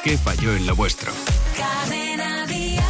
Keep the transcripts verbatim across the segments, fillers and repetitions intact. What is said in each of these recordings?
¿Qué falló en lo vuestro? Cadena Dial.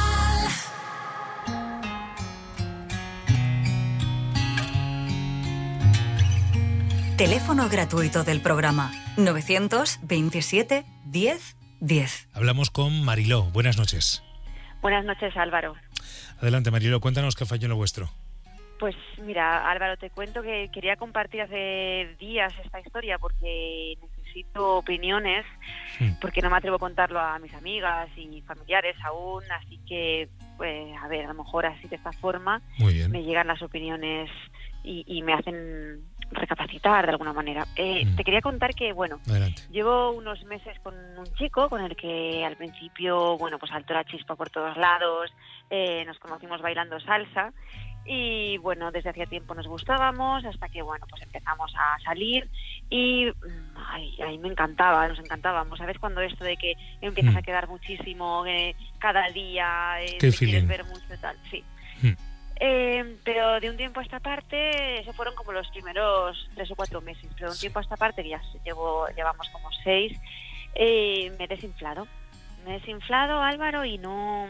Teléfono gratuito del programa novecientos veintisiete diez diez. Hablamos con Mariló. Buenas noches. Buenas noches, Álvaro. Adelante, Mariló, cuéntanos qué falló en lo vuestro. Pues mira, Álvaro, te cuento que quería compartir hace días esta historia porque necesito opiniones, sí. porque no me atrevo a contarlo a mis amigas y familiares aún, así que, pues, a ver, a lo mejor así de esta forma me llegan las opiniones y, y me hacen recapacitar de alguna manera. Eh, mm. Te quería contar que, bueno, Adelante. Llevo unos meses con un chico con el que al principio, bueno, pues saltó la chispa por todos lados, eh, nos conocimos bailando salsa. Y bueno, desde hacía tiempo nos gustábamos hasta que, bueno, pues empezamos a salir y ay, ay, me encantaba, nos encantábamos. ¿Sabes? Cuando esto de que empiezas mm. a quedar muchísimo eh, cada día, eh, te quieres ver mucho y tal, sí. Mm. Eh, pero de un tiempo a esta parte, eso fueron como los primeros tres o cuatro meses, pero de un tiempo a esta parte, que ya llevo, llevamos como seis, eh, me he desinflado. Me he desinflado, Álvaro, y no...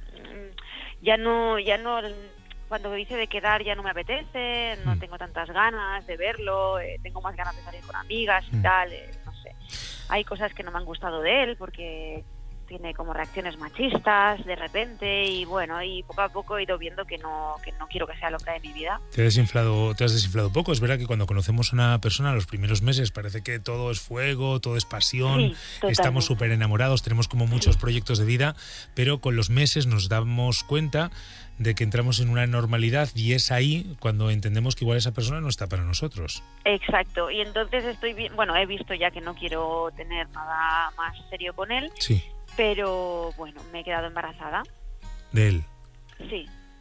Ya no... ya no Cuando dice de quedar ya no me apetece, no mm. tengo tantas ganas de verlo, eh, tengo más ganas de salir con amigas y mm. tal, eh, no sé. Hay cosas que no me han gustado de él porque tiene como reacciones machistas de repente y bueno, y poco a poco he ido viendo que no que no quiero que sea el hombre de mi vida. Te has desinflado, te has desinflado poco. Es verdad que cuando conocemos a una persona los primeros meses parece que todo es fuego, todo es pasión, sí, estamos súper enamorados, tenemos como muchos sí. proyectos de vida, pero con los meses nos damos cuenta de que entramos en una normalidad y es ahí cuando entendemos que igual esa persona no está para nosotros. Exacto, y entonces estoy bien, bueno, he visto ya que no quiero tener nada más serio con él, sí. pero bueno, me he quedado embarazada. ¿De él? Sí,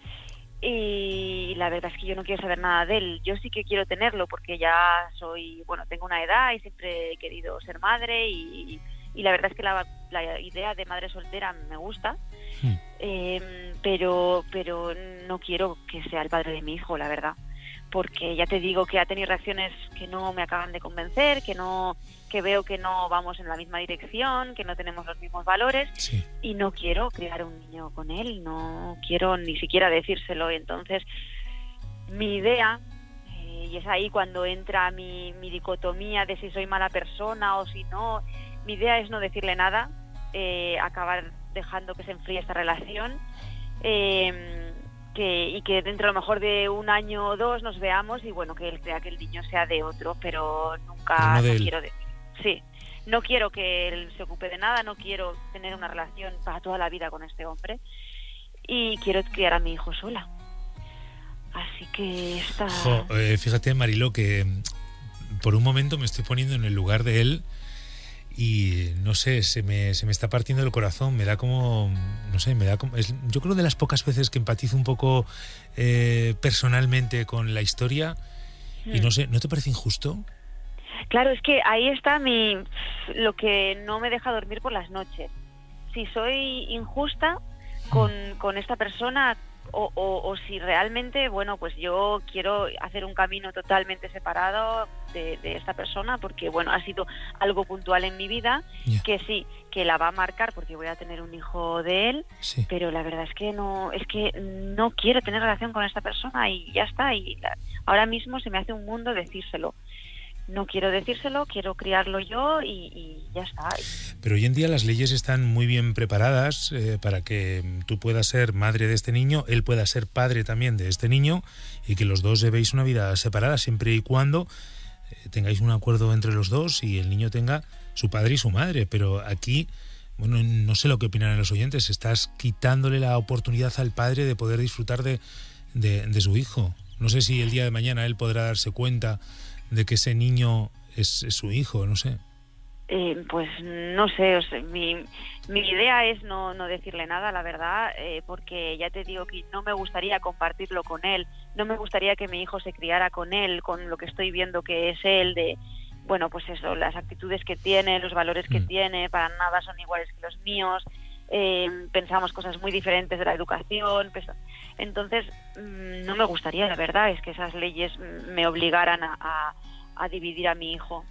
y la verdad es que yo no quiero saber nada de él. Yo sí que quiero tenerlo porque ya soy, bueno, tengo una edad y siempre he querido ser madre y, y la verdad es que la, la idea de madre soltera me gusta. Hmm. Eh, pero pero no quiero que sea el padre de mi hijo, la verdad, porque ya te digo que ha tenido reacciones que no me acaban de convencer, que no que veo que no vamos en la misma dirección, que no tenemos los mismos valores, sí. y no quiero criar un niño con él, no quiero ni siquiera decírselo. Entonces mi idea, eh, y es ahí cuando entra mi, mi dicotomía de si soy mala persona o si no, mi idea es no decirle nada, eh, acabar dejando que se enfríe esta relación, eh, que, y que dentro a lo mejor de un año o dos nos veamos y bueno, que él crea que el niño sea de otro, pero nunca no, no de no quiero decir. Sí, no quiero que él se ocupe de nada, no quiero tener una relación para toda la vida con este hombre y quiero criar a mi hijo sola. Así que esta... Jo, eh, fíjate, Mariló, que por un momento me estoy poniendo en el lugar de él y no sé, se me, se me está partiendo el corazón, me da como, no sé, me da como, es, yo creo de las pocas veces que empatizo un poco eh, personalmente con la historia mm. y no sé, ¿no te parece injusto? Claro, es que ahí está mi lo que no me deja dormir por las noches. Si soy injusta con, mm. con esta persona o, o, o si realmente, bueno, pues yo quiero hacer un camino totalmente separado de, de esta persona porque, bueno, ha sido algo puntual en mi vida, yeah. que sí, que la va a marcar porque voy a tener un hijo de él, sí. pero la verdad es que no, es que no quiero tener relación con esta persona y ya está, y la, ahora mismo se me hace un mundo decírselo. No quiero decírselo, quiero criarlo yo y, y ya está. Pero hoy en día las leyes están muy bien preparadas eh, para que tú puedas ser madre de este niño, él pueda ser padre también de este niño y que los dos llevéis una vida separada siempre y cuando eh, tengáis un acuerdo entre los dos y el niño tenga su padre y su madre. Pero aquí, bueno, no sé lo que opinan los oyentes, estás quitándole la oportunidad al padre de poder disfrutar de, de, de su hijo. No sé si el día de mañana él podrá darse cuenta de que ese niño es, es su hijo, no sé. Eh, pues no sé, o sea, mi, mi idea es no, no decirle nada, la verdad, eh, porque ya te digo que no me gustaría compartirlo con él, no me gustaría que mi hijo se criara con él, con lo que estoy viendo que es él, de, bueno, pues eso, las actitudes que tiene, los valores que mm. tiene, para nada son iguales que los míos, eh, pensamos cosas muy diferentes de la educación, pues, entonces no me gustaría, la verdad, es que esas leyes me obligaran a, a, a dividir a mi hijo.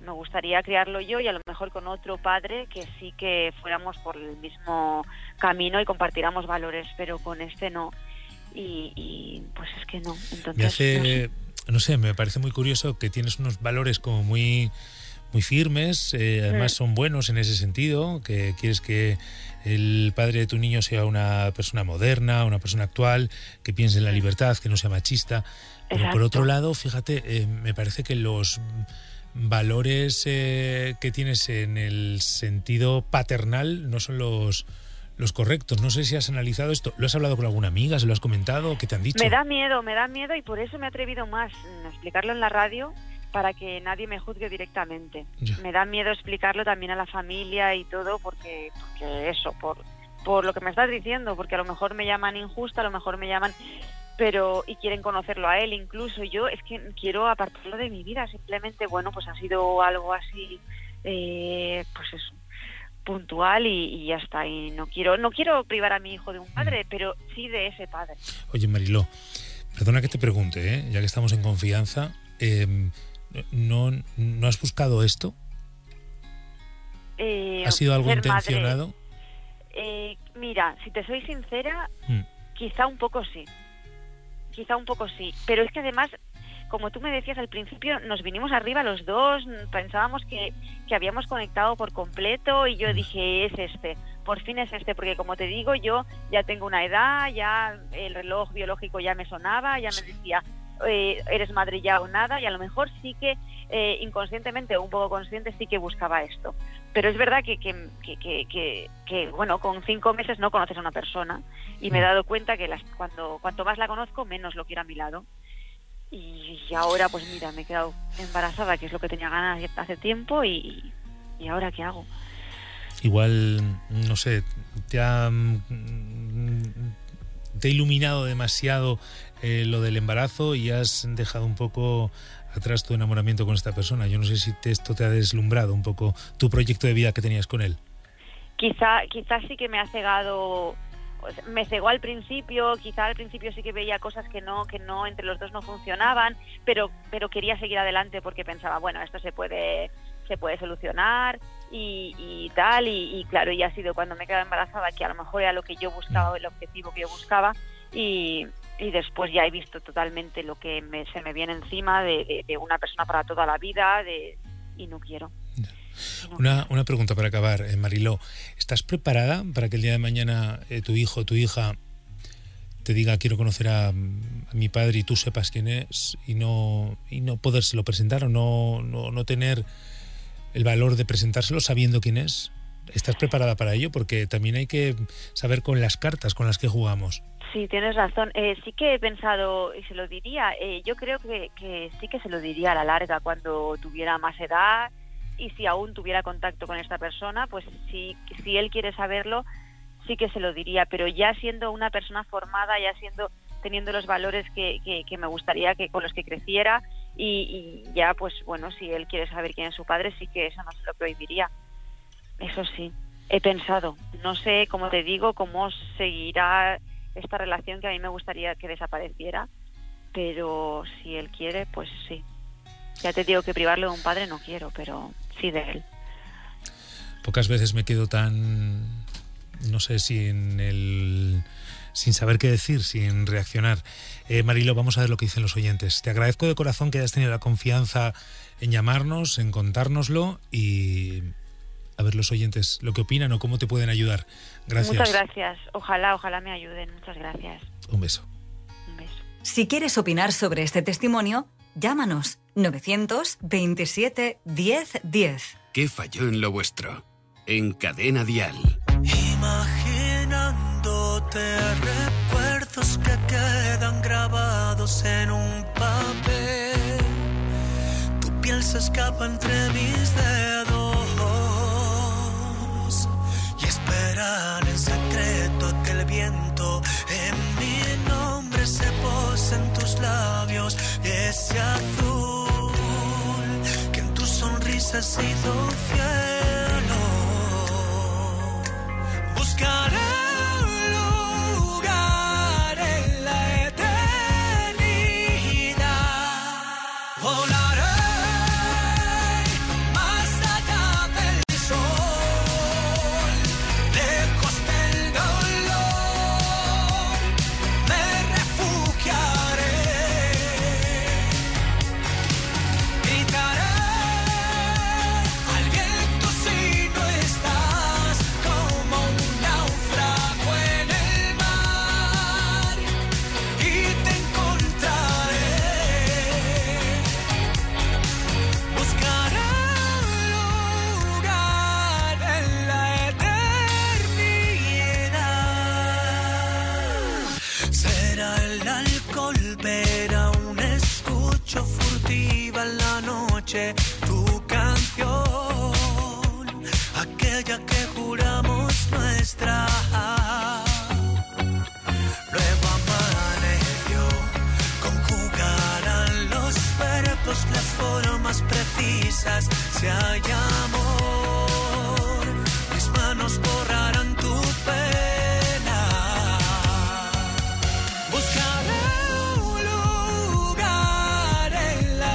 me gustaría criarlo yo y a lo mejor con otro padre que sí que fuéramos por el mismo camino y compartiéramos valores, pero con este no. Y, y pues es que no. Entonces, me hace, no sé. no sé, me parece muy curioso que tienes unos valores como muy... muy firmes, eh, además son buenos en ese sentido, que quieres que el padre de tu niño sea una persona moderna, una persona actual, que piense en la libertad, que no sea machista. Pero Exacto. por otro lado, fíjate, eh, me parece que los valores eh, que tienes en el sentido paternal no son los, los correctos. No sé si has analizado esto. ¿Lo has hablado con alguna amiga? ¿Se lo has comentado? ¿Qué te han dicho? Me da miedo, me da miedo y por eso me he atrevido más a explicarlo en la radio, para que nadie me juzgue directamente. Ya. Me da miedo explicarlo también a la familia y todo, porque, porque eso, por, por lo que me estás diciendo, porque a lo mejor me llaman injusta, a lo mejor me llaman, pero y quieren conocerlo a él incluso. Yo es que quiero apartarlo de mi vida, simplemente, bueno, pues ha sido algo así, eh, pues eso, puntual y, y ya está. Y no quiero, no quiero privar a mi hijo de un padre, pero sí de ese padre. Oye, Mariló, perdona que te pregunte, ¿eh? Ya que estamos en confianza, eh, ¿No, ¿No has buscado esto? Eh, ¿Ha sido algo intencionado? Eh, mira, si te soy sincera, mm. quizá un poco sí. Quizá un poco sí. Pero es que además, como tú me decías al principio, nos vinimos arriba los dos, pensábamos que, que habíamos conectado por completo y yo mm. dije, es este, por fin es este, porque como te digo, yo ya tengo una edad, ya el reloj biológico ya me sonaba, ya me decía... Eh, eres madre ya o nada, y a lo mejor sí que eh, inconscientemente o un poco consciente sí que buscaba esto, pero es verdad que, que, que, que, que, que bueno, con cinco meses no conoces a una persona y me he dado cuenta que las, cuando cuanto más la conozco menos lo quiero a mi lado, y, y ahora pues mira, me he quedado embarazada, que es lo que tenía ganas hace tiempo, y, y ahora ¿qué hago? Igual, no sé, te ha, te ha iluminado demasiado Eh, lo del embarazo y has dejado un poco atrás tu enamoramiento con esta persona. Yo no sé si te, esto te ha deslumbrado un poco tu proyecto de vida que tenías con él. Quizá, quizá sí que me ha cegado, me cegó al principio, quizá al principio sí que veía cosas que no, que no entre los dos no funcionaban, pero, pero quería seguir adelante porque pensaba, bueno, esto se puede, se puede solucionar y, y tal, y, y claro, y ha sido cuando me he quedado embarazada que a lo mejor era lo que yo buscaba, el objetivo que yo buscaba, y y después ya he visto totalmente lo que me, se me viene encima de, de, de una persona para toda la vida, de, y no quiero. No una, quiero. una pregunta para acabar, eh, Mariló. ¿Estás preparada para que el día de mañana eh, tu hijo o tu hija te diga quiero conocer a, a mi padre y tú sepas quién es y no, y no podérselo presentar o no, no, no tener el valor de presentárselo sabiendo quién es? ¿Estás preparada para ello? Porque también hay que saber con las cartas con las que jugamos. Sí, tienes razón. Eh, sí que he pensado, y se lo diría, eh, yo creo que, que sí que se lo diría a la larga cuando tuviera más edad y si aún tuviera contacto con esta persona, pues sí, si él quiere saberlo, sí que se lo diría, pero ya siendo una persona formada, ya siendo teniendo los valores que, que, que me gustaría que con los que creciera y, y ya, pues bueno, si él quiere saber quién es su padre, sí que eso no se lo prohibiría. Eso sí, he pensado. No sé, como te digo, cómo seguirá esta relación que a mí me gustaría que desapareciera, pero si él quiere, pues sí. Ya te digo que privarlo de un padre no quiero, pero sí de él. Pocas veces me quedo tan, no sé, sin el, sin saber qué decir, sin reaccionar. Eh, Mariló, vamos a ver lo que dicen los oyentes. Te agradezco de corazón que hayas tenido la confianza en llamarnos, en contárnoslo y a ver los oyentes lo que opinan o cómo te pueden ayudar. Gracias. Muchas gracias. Ojalá, ojalá me ayuden. Muchas gracias. Un beso. Un beso. Si quieres opinar sobre este testimonio, llámanos novecientos veintisiete diez diez. ¿Qué falló en lo vuestro? En Cadena Dial. Imaginándote recuerdos que quedan grabados en un papel. Tu piel se escapa entre mis dedos. Esperar en secreto a que el viento en mi nombre se pose en tus labios, ese azul que en tu sonrisa ha sido cielo. Buscaré un lugar en la eternidad. Volaré más escuche tu canción, aquella que juramos nuestra. Luego amaneció, conjugarán los verbos, las formas precisas, si hay amor, mis manos borrarán tu pena. Buscaré un lugar en la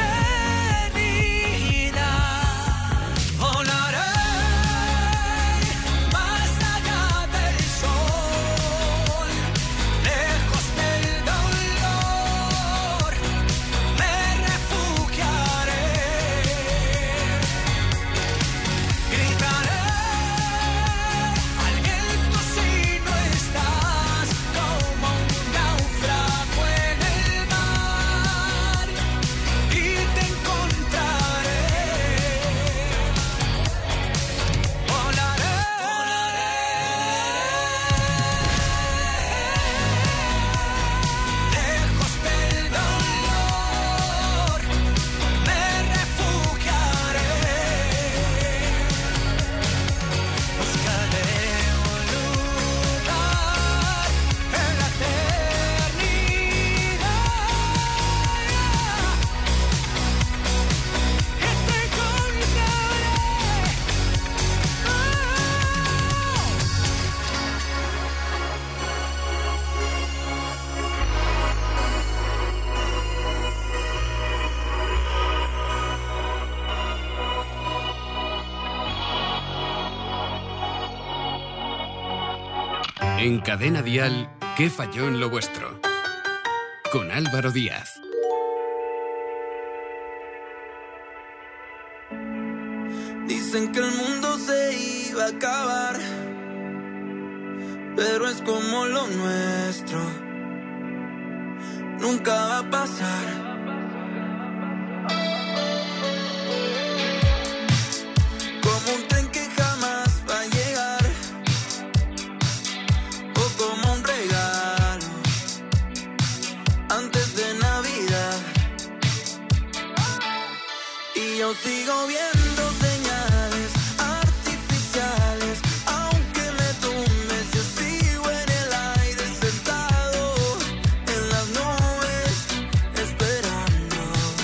eternidad, volaré más allá del sol, lejos del dolor, me refugiaré, gritaré al viento si no estás, como un náufrago en el mar, y te encontraré, volaré, lejos del dolor, me refugiaré, buscaré un lugar en la eternidad, y te encontraré. En Cadena Dial, ¿qué falló en lo vuestro? Con Álvaro Díaz. Dicen que el mundo se iba a acabar, pero es como lo nuestro, nunca va a pasar. Como un tren que jamás va a llegar, o como un regalo antes de Navidad. Y yo sigo viendo señales artificiales, aunque me tumbes, yo sigo en el aire sentado en las nubes, esperando.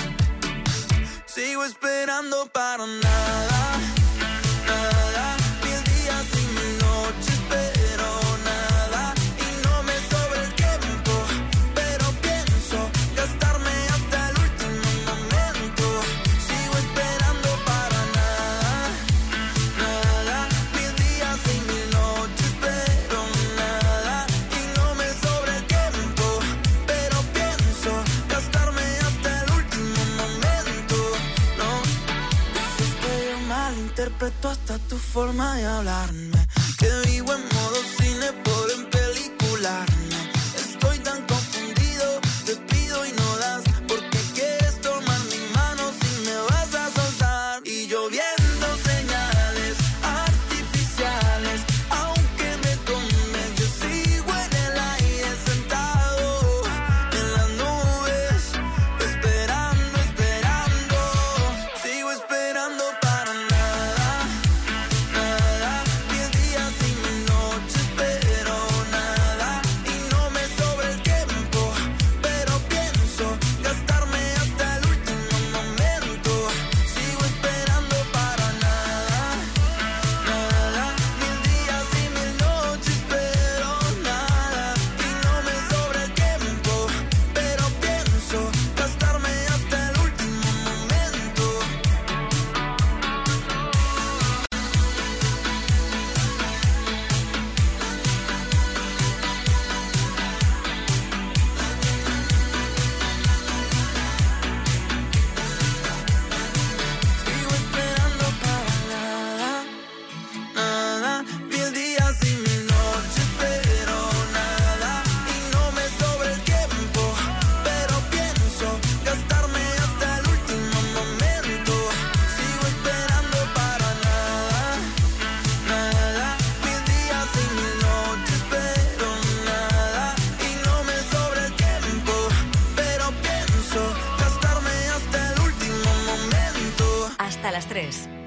Sigo esperando para nada, nada, mil días y mil noches, pero nada, y no me sobra el tiempo, pero pienso gastarme hasta el último momento. Sigo esperando para nada, nada, mil días y mil noches, pero nada, y no me sobra el tiempo, pero pienso gastarme hasta el último momento. No, dices que yo malinterpreto hasta tu forma de hablarme, que vivo en modo cine por empelicularme. Estoy tan confundido, te pido y no das, porque quieres tomar mi mano si me vas a soltar. Y yo viendo señales artificiales, aunque me tomes, yo sigo en el aire sentado en las nubes, esperando, esperando. Sigo esperando para nada, nada, mil días y mil noches, pero nada, y no me sobra el tiempo,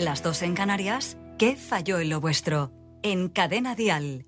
las dos en Canarias, ¿qué falló en lo vuestro? En Cadena Dial.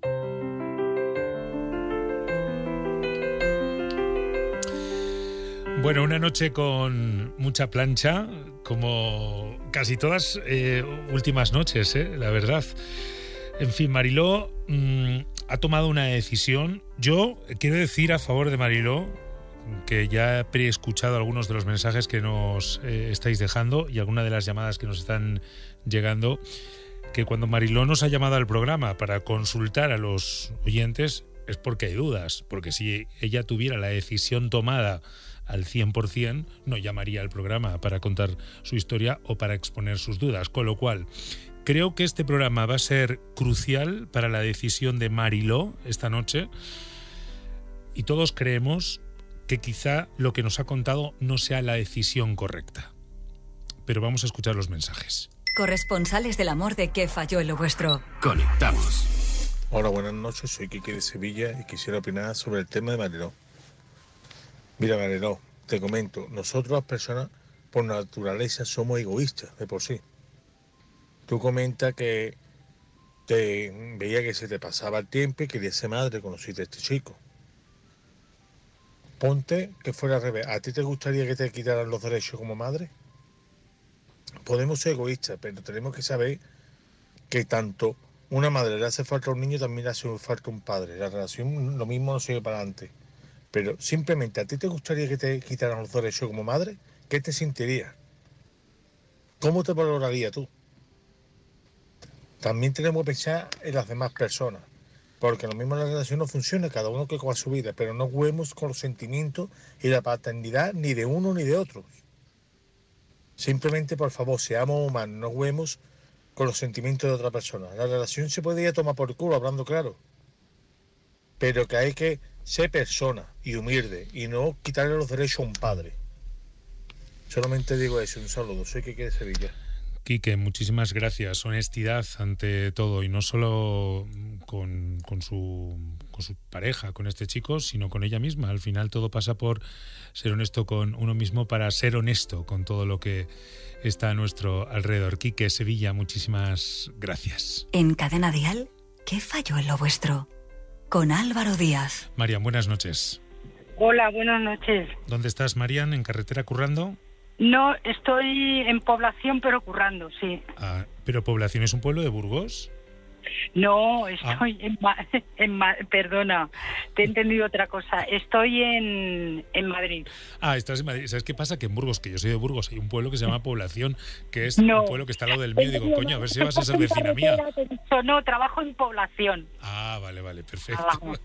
Bueno, una noche con mucha plancha, como casi todas eh, últimas noches, eh, la verdad. En fin, Mariló mmm, ha tomado una decisión. Yo quiero decir a favor de Mariló, que ya he preescuchado algunos de los mensajes que nos eh, estáis dejando y algunas de las llamadas que nos están llegando, que cuando Mariló nos ha llamado al programa para consultar a los oyentes es porque hay dudas, porque si ella tuviera la decisión tomada al cien por ciento, no llamaría al programa para contar su historia o para exponer sus dudas. Con lo cual, creo que este programa va a ser crucial para la decisión de Mariló esta noche, y todos creemos que quizá lo que nos ha contado no sea la decisión correcta. Pero vamos a escuchar los mensajes. Corresponsales del amor de ¿Qué falló en lo vuestro? Conectamos. Hola, buenas noches. Soy Quique de Sevilla y quisiera opinar sobre el tema de Mariló. Mira, Mariló, te comento, nosotros las personas por naturaleza somos egoístas de por sí. Tú comentas que te veía que se te pasaba el tiempo y querías ser madre, conociste a este chico. Ponte que fuera al revés. ¿A ti te gustaría que te quitaran los derechos como madre? Podemos ser egoístas, pero tenemos que saber que tanto una madre le hace falta a un niño, también le hace falta a un padre. La relación lo mismo no sigue para adelante. Pero simplemente, ¿a ti te gustaría que te quitaran los derechos como madre? ¿Qué te sentirías? ¿Cómo te valorarías tú? También tenemos que pensar en las demás personas, porque lo mismo la relación no funciona, cada uno que con su vida, pero no juguemos con los sentimientos y la paternidad ni de uno ni de otros. Simplemente, por favor, seamos humanos, no juguemos con los sentimientos de otra persona. La relación se podría tomar por culo, hablando claro, pero que hay que ser persona y humilde y no quitarle los derechos a un padre. Solamente digo eso. Un saludo. Soy Quique de Sevilla. Quique, muchísimas gracias. Honestidad ante todo, y no solo con, con, su, con su pareja, con este chico, sino con ella misma. Al final todo pasa por ser honesto con uno mismo para ser honesto con todo lo que está a nuestro alrededor. Quique, Sevilla, muchísimas gracias. En Cadena Dial, ¿qué falló en lo vuestro? Con Álvaro Díaz. Marian, buenas noches. Hola, buenas noches. ¿Dónde estás, Marian? ¿En carretera currando? No, estoy en Población, pero currando, sí. Ah, ¿pero Población es un pueblo de Burgos? No, estoy ah. en, Ma en Ma perdona, te he entendido otra cosa. Estoy en, en Madrid. Ah, estás en Madrid. ¿Sabes qué pasa? Que en Burgos, que yo soy de Burgos, hay un pueblo que se llama Población, que es no. un pueblo que está al lado del mío. Digo, coño, a ver si vas a ser vecina mía. No, trabajo en Población. Ah, vale, vale, perfecto.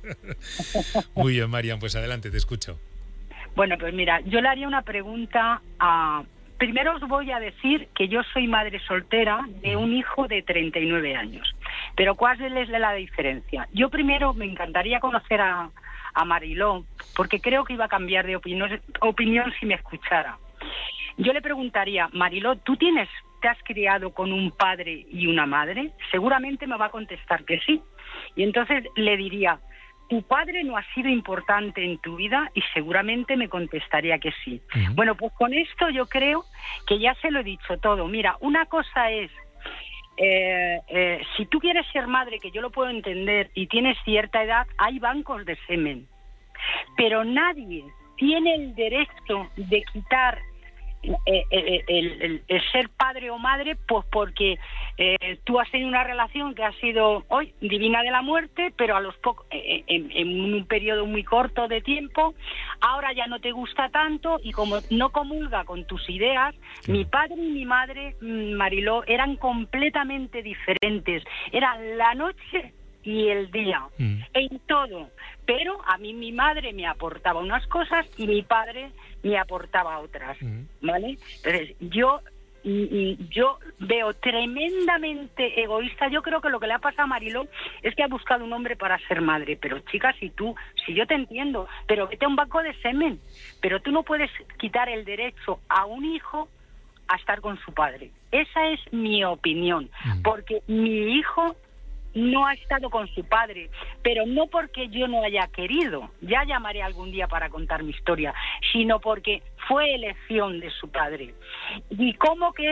Muy bien, Marian, pues adelante, te escucho. Bueno, pues mira, yo le haría una pregunta a... Primero os voy a decir que yo soy madre soltera de un hijo de treinta y nueve años. Pero ¿cuál es la diferencia? Yo primero me encantaría conocer a, a Mariló, porque creo que iba a cambiar de opinión, opinión si me escuchara. Yo le preguntaría, Mariló, ¿tú tienes, te has criado con un padre y una madre? Seguramente me va a contestar que sí. Y entonces le diría, ¿tu padre no ha sido importante en tu vida? Y seguramente me contestaría que sí. Uh-huh. Bueno, pues con esto yo creo que ya se lo he dicho todo. Mira, una cosa es, eh, eh, si tú quieres ser madre, que yo lo puedo entender, y tienes cierta edad, hay bancos de semen. Pero nadie tiene el derecho de quitar Eh, eh, el, el, el ser padre o madre, pues porque eh, tú has tenido una relación que ha sido hoy divina de la muerte, pero a los pocos eh, en, en un periodo muy corto de tiempo, ahora ya no te gusta tanto, y como no comulga con tus ideas, sí. Mi padre y mi madre, Mariló, eran completamente diferentes, eran la noche y el día, mm. en todo. Pero a mí mi madre me aportaba unas cosas y mi padre me aportaba otras, mm. ¿vale? Entonces, yo yo veo tremendamente egoísta. Yo creo que lo que le ha pasado a Mariló es que ha buscado un hombre para ser madre. Pero chicas, si tú, si yo te entiendo, pero vete a un banco de semen. Pero tú no puedes quitar el derecho a un hijo a estar con su padre. Esa es mi opinión, mm. porque mi hijo no ha estado con su padre, pero no porque yo no haya querido, ya llamaré algún día para contar mi historia, sino porque fue elección de su padre. Y como que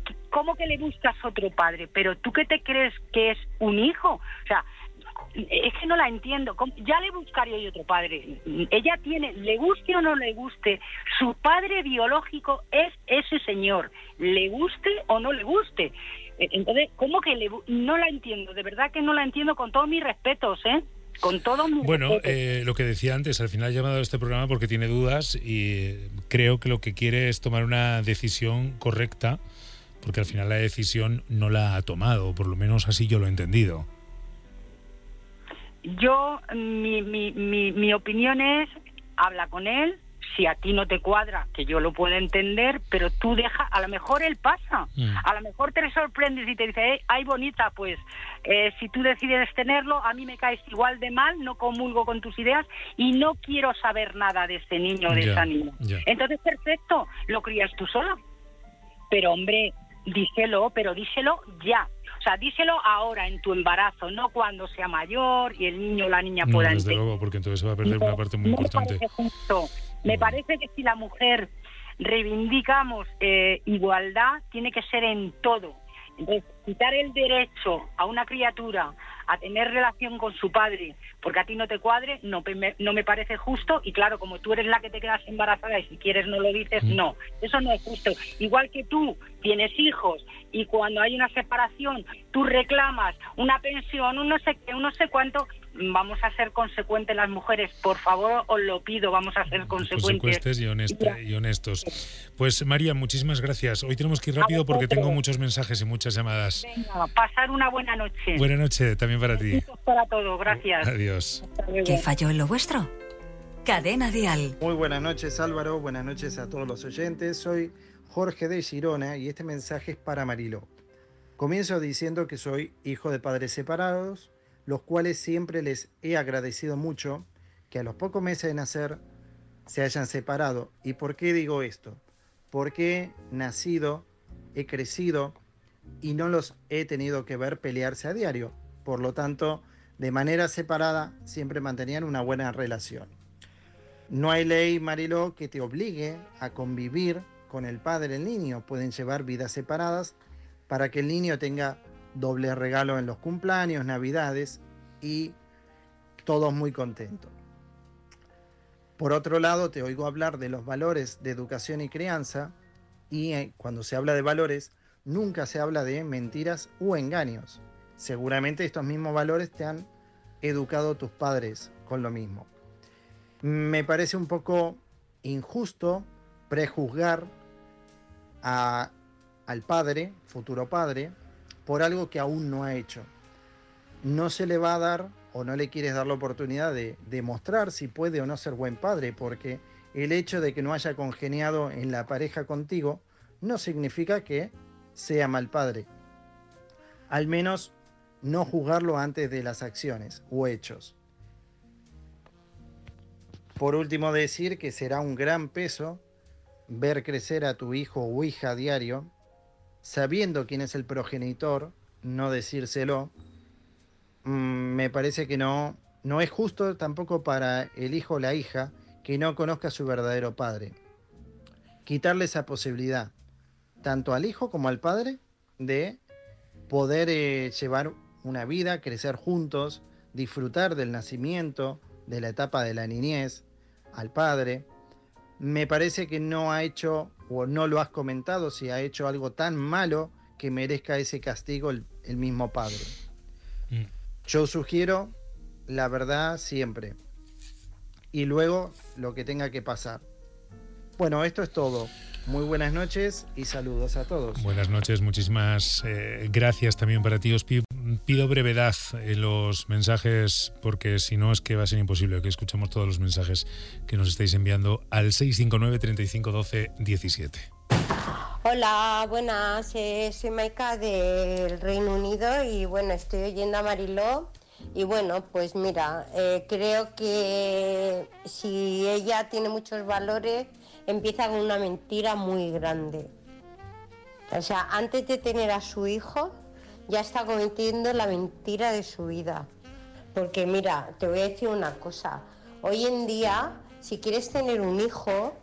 ¿cómo que le buscas otro padre? ¿Pero tú qué te crees que es un hijo? O sea, es que no la entiendo. Ya le buscaría yo otro padre. Ella tiene, le guste o no le guste, su padre biológico es ese señor, le guste o no le guste. Entonces, ¿cómo que le, no la entiendo? De verdad que no la entiendo, con todos mis respetos, ¿eh? Con todo mi Bueno, eh, lo que decía antes, al final ha llamado a este programa porque tiene dudas y creo que lo que quiere es tomar una decisión correcta, porque al final la decisión no la ha tomado, por lo menos así yo lo he entendido. Yo, mi, mi, mi, mi opinión es, habla con él, si a ti no te cuadra, que yo lo puedo entender, pero tú deja, a lo mejor él pasa, mm. a lo mejor te sorprendes y te dice, hey, ay bonita, pues eh, si tú decides tenerlo, a mí me caes igual de mal, no comulgo con tus ideas y no quiero saber nada de este niño o de ya, esa niña. Ya. Entonces, perfecto, lo crías tú sola. Pero hombre, díselo, pero díselo ya. O sea, díselo ahora en tu embarazo, no cuando sea mayor y el niño o la niña no, pueda desde entender. luego, porque entonces se va a perder no, una parte muy no importante. Me parece justo. Me parece que si la mujer reivindicamos eh, igualdad, tiene que ser en todo. Entonces, quitar el derecho a una criatura a tener relación con su padre porque a ti no te cuadre, no, no me parece justo. Y claro, como tú eres la que te quedas embarazada y si quieres no lo dices, mm. no, eso no es justo. Igual que tú tienes hijos y cuando hay una separación tú reclamas una pensión, un no sé qué, un no sé cuánto, vamos a ser consecuentes las mujeres, por favor, os lo pido, vamos a ser consecuentes. Consecuentes y, honesta, y honestos. Pues María, muchísimas gracias. Hoy tenemos que ir rápido porque tengo muchos mensajes y muchas llamadas. Venga, pasar una buena noche. Buena noche también para ti. Para todo, gracias. Adiós. ¿Qué falló en lo vuestro? Cadena Dial. Muy buenas noches, Álvaro. Buenas noches a todos los oyentes. Soy Jorge de Girona y este mensaje es para Mariló. Comienzo diciendo que soy hijo de padres separados, los cuales siempre les he agradecido mucho que a los pocos meses de nacer se hayan separado. ¿Y por qué digo esto? Porque he nacido, he crecido y no los he tenido que ver pelearse a diario. Por lo tanto, de manera separada siempre mantenían una buena relación. No hay ley, Mariló, que te obligue a convivir con el padre del niño. Pueden llevar vidas separadas para que el niño tenga doble regalo en los cumpleaños, navidades y todos muy contentos. Por otro lado, te oigo hablar de los valores de educación y crianza y eh, cuando se habla de valores, nunca se habla de mentiras u engaños. Seguramente estos mismos valores te han educado tus padres con lo mismo. Me parece un poco injusto prejuzgar a, al padre, futuro padre, por algo que aún no ha hecho. No se le va a dar o no le quieres dar la oportunidad de demostrar si puede o no ser buen padre, porque el hecho de que no haya congeniado en la pareja contigo no significa que sea mal padre. Al menos no juzgarlo antes de las acciones o hechos. Por último, decir que será un gran peso ver crecer a tu hijo o hija a diario, sabiendo quién es el progenitor, no decírselo. Me parece que no, no es justo tampoco para el hijo o la hija que no conozca a su verdadero padre. Quitarle esa posibilidad, tanto al hijo como al padre, de poder eh, llevar una vida, crecer juntos, disfrutar del nacimiento, de la etapa de la niñez, al padre. Me parece que no ha hecho, o no lo has comentado, si ha hecho algo tan malo que merezca ese castigo el, el mismo padre. Mm. Yo sugiero la verdad siempre. Y luego lo que tenga que pasar. Bueno, esto es todo. Muy buenas noches y saludos a todos. Buenas noches, muchísimas eh, gracias también para ti. Os pido, pido brevedad en los mensajes porque si no es que va a ser imposible que escuchemos todos los mensajes que nos estáis enviando al seis cinco nueve, treinta y cinco, doce, diecisiete. Hola, buenas, eh, soy Maika del Reino Unido y bueno, estoy oyendo a Mariló y bueno, pues mira, eh, creo que si ella tiene muchos valores, empieza con una mentira muy grande. O sea, antes de tener a su hijo, ya está cometiendo la mentira de su vida. Porque mira, te voy a decir una cosa, hoy en día, si quieres tener un hijo,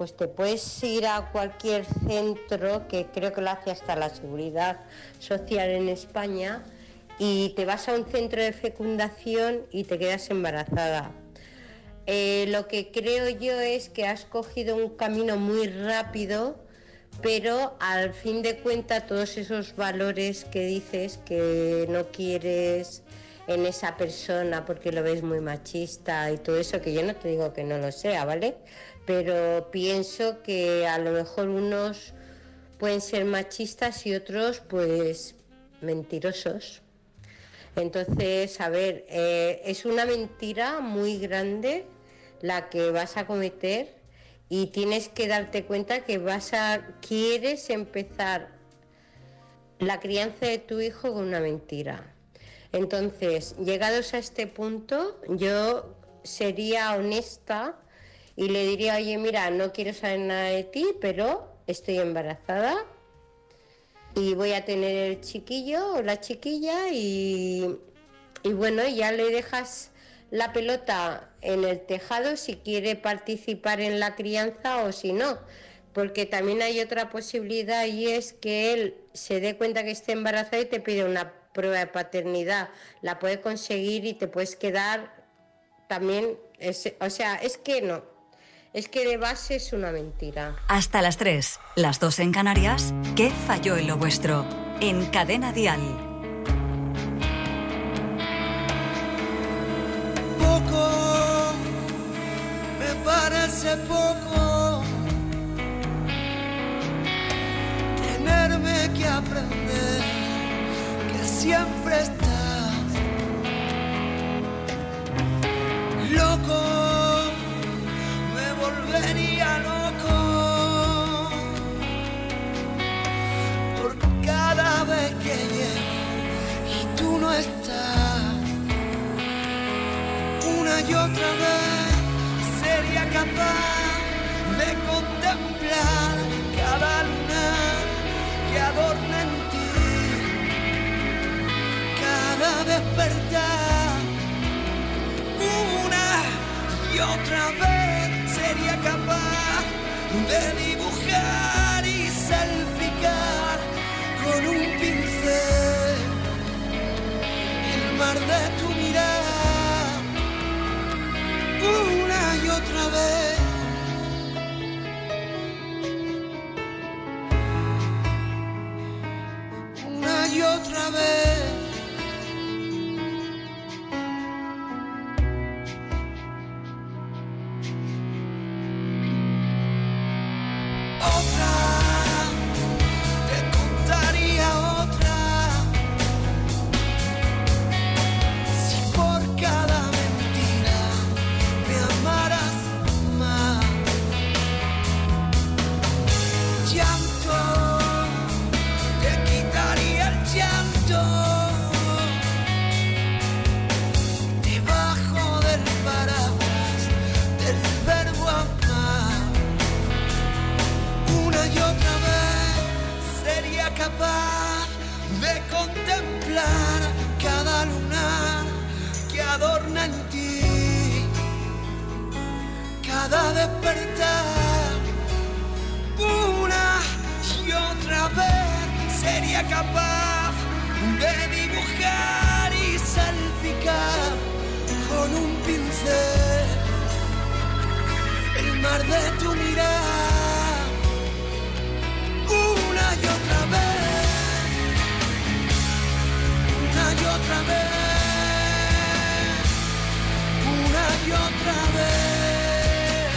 pues te puedes ir a cualquier centro, que creo que lo hace hasta la Seguridad Social en España, y te vas a un centro de fecundación y te quedas embarazada. Eh, lo que creo yo es que has cogido un camino muy rápido, pero al fin de cuentas todos esos valores que dices que no quieres en esa persona porque lo ves muy machista y todo eso, que yo no te digo que no lo sea, ¿vale? Pero pienso que a lo mejor unos pueden ser machistas y otros pues mentirosos. Entonces, a ver, eh, es una mentira muy grande la que vas a cometer y tienes que darte cuenta que vas a quieres empezar la crianza de tu hijo con una mentira. Entonces, llegados a este punto, yo sería honesta y le diría, oye, mira, no quiero saber nada de ti, pero estoy embarazada y voy a tener el chiquillo o la chiquilla y, y bueno, ya le dejas la pelota en el tejado si quiere participar en la crianza o si no, porque también hay otra posibilidad y es que él se dé cuenta que está embarazada y te pide una prueba de paternidad, la puede conseguir y te puedes quedar también, es, o sea, es que no. Es que de base es una mentira. Hasta las tres, las dos en Canarias, ¿qué falló en lo vuestro? En Cadena Dial. Poco, me parece poco tenerme que aprender que siempre estás loco. Volvería loco por cada vez que llego y tú no estás. Una y otra vez sería capaz de contemplar cada luna que adorna en ti, cada despertar. Una y otra vez sería capaz de dibujar y salpicar con un pincel el mar de tu mirada. Una y otra vez. Una y otra vez. Capaz de contemplar cada luna que adorna en ti, cada despertar. Una y otra vez sería capaz de dibujar y salpicar con un pincel el mar de tu mirada. Una y otra vez, una y otra vez, una y otra vez.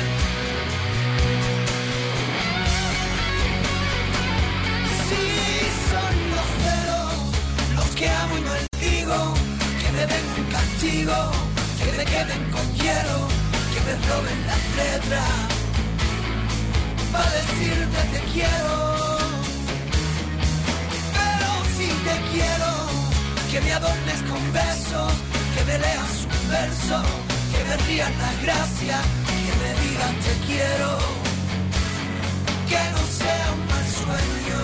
Sí, son los celos los que amo y maldigo, que me den un castigo, que me queden con hielo, que me roben las letras, para decirte te quiero. Te quiero, que me adornes con besos, que me leas un verso, que me rías las gracias, que me digas te quiero, que no sea un mal sueño.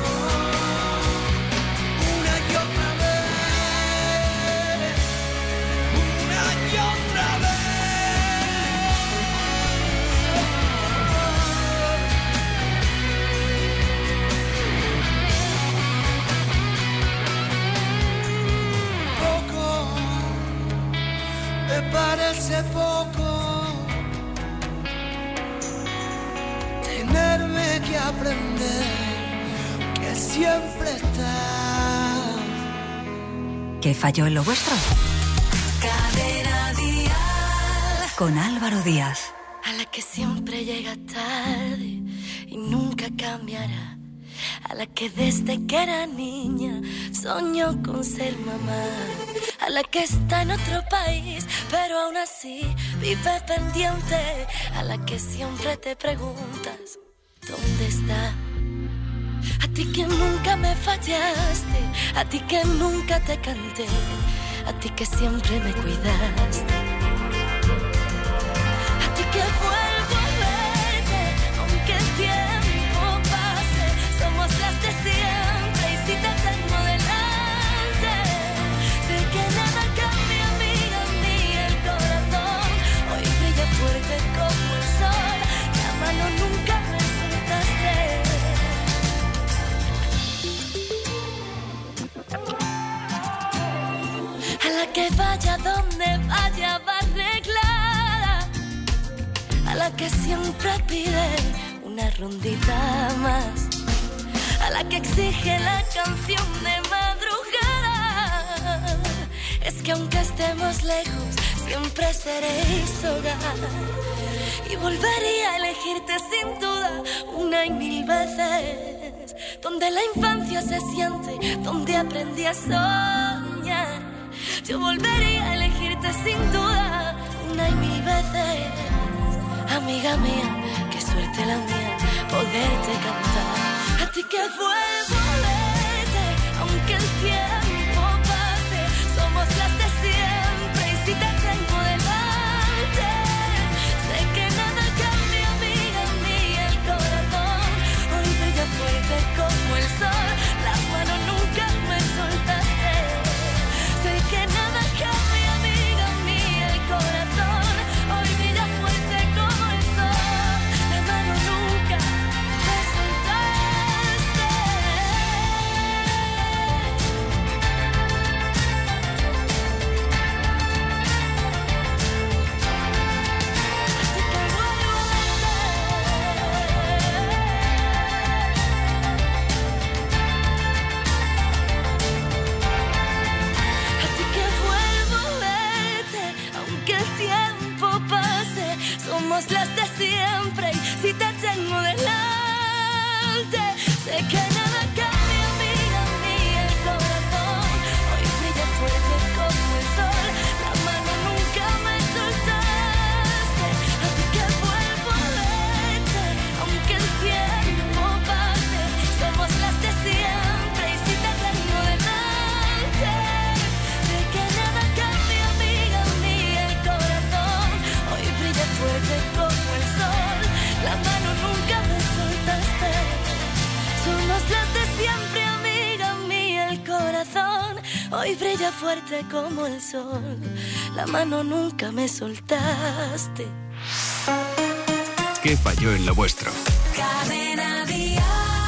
Una y otra vez, una y otra vez. parece poco tenerme que aprender que siempre estás. ¿Qué falló en lo vuestro? Cadena Dial. Con Álvaro Díaz. A la que siempre llega tarde y nunca cambiará. A la que desde que era niña soñó con ser mamá. A la que está en otro país, pero aún así vive pendiente. A la que siempre te preguntas, ¿dónde está? A ti que nunca me fallaste, a ti que nunca te canté, a ti que siempre me cuidaste. A ti que vuelvo a verte, aunque el tiempo pase, somos las de siempre y si te tengo delante, sé que nada cambia, amiga mía, el corazón hoy brilla fuerte como el sol, la mano nunca me soltaste. A la que vaya donde vaya va arreglada, a la que siempre pide una rondita más, a la que exige la canción de madrugada. Es que aunque estemos lejos siempre seréis hogar y volvería a elegirte sin duda una y mil veces, donde la infancia se siente, donde aprendí a soñar. Yo volvería a elegirte sin duda una y mil veces. Amiga mía, qué suerte la mía poderte cantar. A ti que vuelvo a verte, aunque el tiempo pase, somos las de siempre y si te tengo delante, sé que nada cambia, amiga mía, el corazón hoy brilla fuerte como el sol, la mano nunca me soltaste. Sé que nada cambia, amiga mía, el corazón hoy brilla fuerte como el sol, la mano nunca me soltaste. Así que vuelvo a Así que vuelvo a verte, aunque el tiempo pase, somos las de siempre y si te tengo delante, sé que nada cambia, amiga mía, el corazón hoy brilla fuerte como el sol, la mano nunca me soltaste. A ti que vuelvo a verte, aunque el tiempo pase, somos las de siempre y si te tengo delante, sé que nada cambia, amiga mía, el corazón hoy brilla fuerte como el sol, la mano nunca me soltaste. Somos las de siempre, amiga mía, el corazón hoy brilla fuerte como el sol, la mano nunca me soltaste. ¿Qué falló en lo vuestro? Cadena Dial.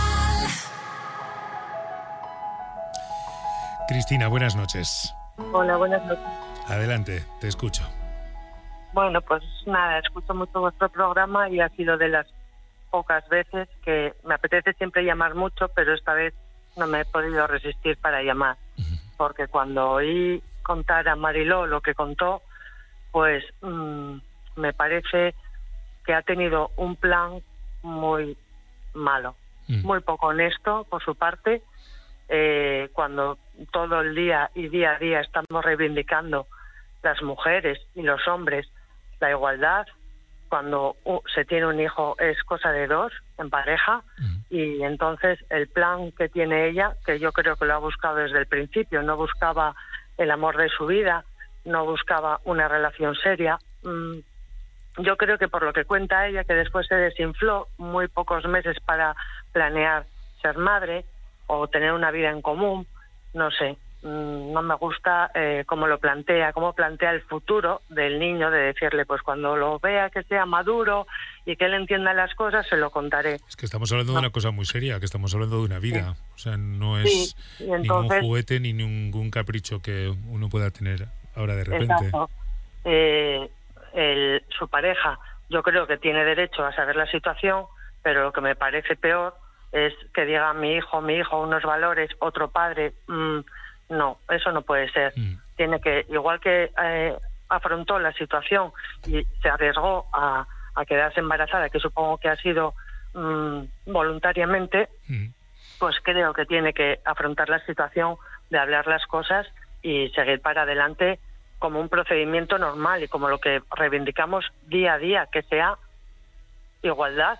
Cristina, buenas noches. Hola, buenas noches. Adelante, te escucho. Bueno, pues nada, escucho mucho vuestro programa y ha sido de las pocas veces que me apetece siempre llamar mucho, pero esta vez no me he podido resistir para llamar, porque cuando oí contar a Mariló lo que contó, pues mmm, me parece que ha tenido un plan muy malo, mm. muy poco honesto por su parte, eh, cuando todo el día y día a día estamos reivindicando las mujeres y los hombres la igualdad, cuando uh, se tiene un hijo es cosa de dos en pareja, mm. y entonces el plan que tiene ella, que yo creo que lo ha buscado desde el principio, no buscaba el amor de su vida, no buscaba una relación seria. Mm, yo creo que por lo que cuenta ella, que después se desinfló muy pocos meses para planear ser madre o tener una vida en común, no sé, no me gusta eh, cómo lo plantea, cómo plantea el futuro del niño, de decirle, pues cuando lo vea que sea maduro y que él entienda las cosas, se lo contaré. Es que estamos hablando no. de una cosa muy seria, que estamos hablando de una vida, sí. O sea, no es sí. Entonces, ningún juguete ni ningún capricho que uno pueda tener ahora de repente. Exacto. eh, el, su pareja, yo creo que tiene derecho a saber la situación, pero lo que me parece peor es que diga mi hijo, mi hijo, unos valores, otro padre. Mmm, no, eso no puede ser. Mm. Tiene que, igual que eh, afrontó la situación y se arriesgó a, a quedarse embarazada, que supongo que ha sido mmm, voluntariamente, mm. pues creo que tiene que afrontar la situación de hablar las cosas y seguir para adelante como un procedimiento normal y como lo que reivindicamos día a día, que sea igualdad.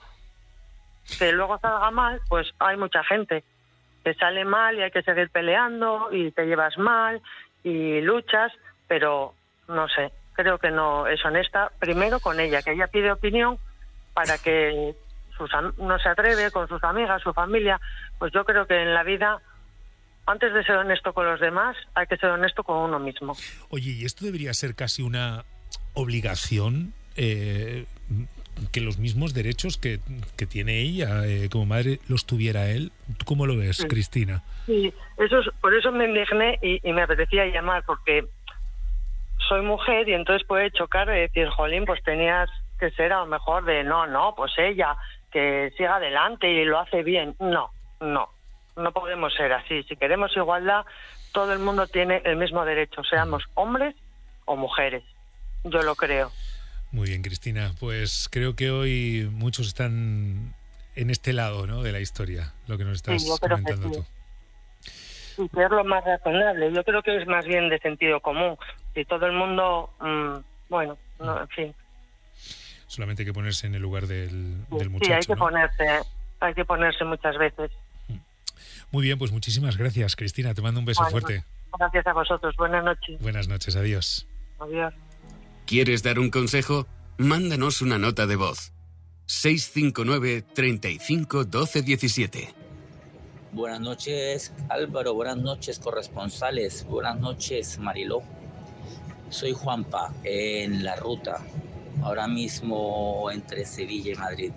Que luego salga mal, pues hay mucha gente que sale mal y hay que seguir peleando y te llevas mal y luchas, pero no sé, creo que no es honesta, primero con ella, que ella pide opinión para que sus, no se atreve con sus amigas, su familia. Pues yo creo que en la vida, antes de ser honesto con los demás, hay que ser honesto con uno mismo. Oye, ¿y esto debería ser casi una obligación? Eh, que los mismos derechos que, que tiene ella eh, como madre los tuviera él. ¿Tú cómo lo ves, sí. Cristina? Sí, eso es, por eso me indigné y, y me apetecía llamar, porque soy mujer y entonces puede chocar y decir, jolín, pues tenías que ser a lo mejor de no, no, pues ella, que siga adelante y lo hace bien. No, no, no podemos ser así. Si queremos igualdad, todo el mundo tiene el mismo derecho, seamos hombres o mujeres. Yo lo creo. Muy bien, Cristina. Pues creo que hoy muchos están en este lado, ¿no?, de la historia, lo que nos estás sí, yo creo comentando que sí. tú. Y que es lo más razonable. Yo creo que es más bien de sentido común. Si todo el mundo, mmm, bueno, no, en fin. Solamente hay que ponerse en el lugar del, del muchacho. Sí, hay que ¿no? ponerse, hay que ponerse muchas veces. Muy bien, pues muchísimas gracias, Cristina. Te mando un beso bueno, fuerte. Gracias a vosotros. Buenas noches. Buenas noches. Adiós. Adiós. ¿Quieres dar un consejo? Mándanos una nota de voz. seis cinco nueve, treinta y cinco, doce diecisiete. Buenas noches, Álvaro. Buenas noches, corresponsales. Buenas noches, Mariló. Soy Juanpa, en la ruta, ahora mismo entre Sevilla y Madrid.